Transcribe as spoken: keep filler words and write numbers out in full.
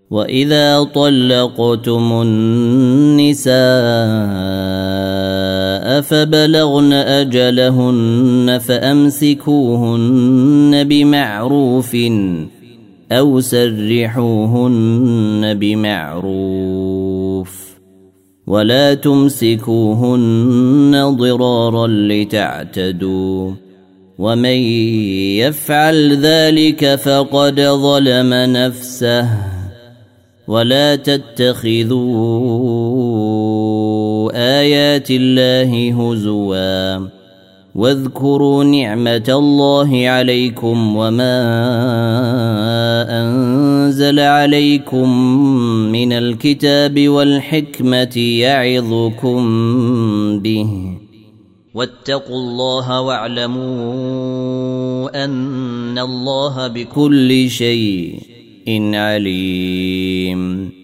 وإذا طلقتم النساء فبلغن أجلهن فأمسكوهن بمعروف أو سرحوهن بمعروف ولا تمسكوهن ضرارا لتعتدوا ومن يفعل ذلك فقد ظلم نفسه ولا تتخذوا آيات الله هزوا واذكروا نعمة الله عليكم وما أنزل عليكم من الكتاب والحكمة يعظكم به واتقوا الله واعلموا أن الله بكل شيء عليم.